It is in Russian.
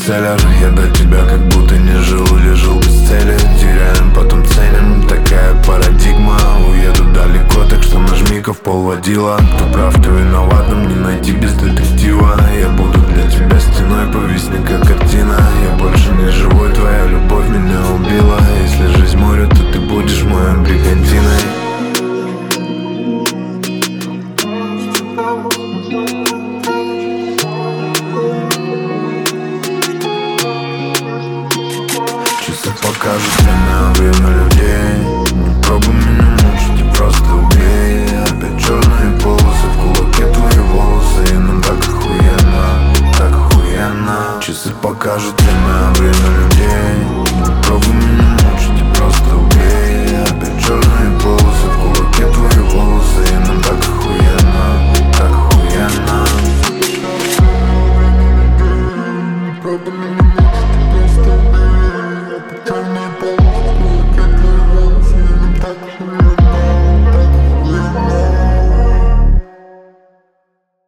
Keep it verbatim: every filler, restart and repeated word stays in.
бестселлер. Я до тебя как будто не жил или жил без цели. Теряем, потом ценим, такая парадигма. Уеду далеко, так что нажми-ка в пол водила. Кто прав, кто виноват, нам не найти без детектива. Я буду для тебя стеной, повисни как картина. Я больше не живу